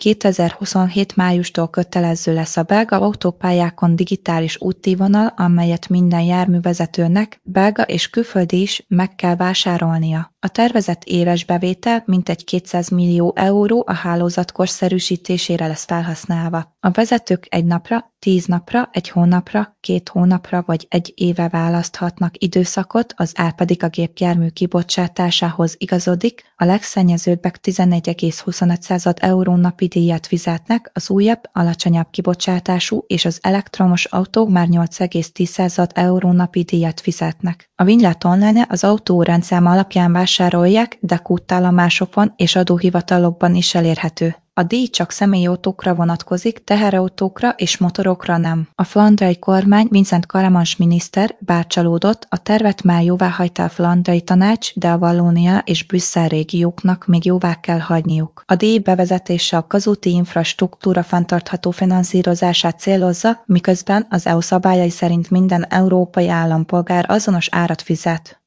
2027 májustól kötelező lesz a belga autópályákon digitális útvonal, amelyet minden járművezetőnek, belga és külföldi is meg kell vásárolnia. A tervezett éves bevétel mintegy 200 millió euró a hálózat korszerűsítésére lesz felhasználva. A vezetők egy napra, 10 napra, egy hónapra, 2 hónapra vagy egy éve választhatnak időszakot, az ár pedig a gépjármű kibocsátásához igazodik, a legszennyezőbbek 11,25 euró napi díjat fizetnek, az újabb, alacsonyabb kibocsátású és az elektromos autók már 8,10 euró napi díjat fizetnek. A Vinylet online az autó rendszáma alapján vásárolják, de kútállomásokon és adóhivatalokban is elérhető. A díj csak személyautókra vonatkozik, teherautókra és motorokra nem. A flandrai kormány Vincent Caramans miniszter, bár csalódott, a tervet már jóváhagyta a flandrai tanács, de a Vallónia és Brüsszel régióknak még jóvá kell hagyniuk. A díj bevezetése a közúti infrastruktúra fenntartható finanszírozását célozza, miközben az EU szabályai szerint minden európai állampolgár azonos árat fizet.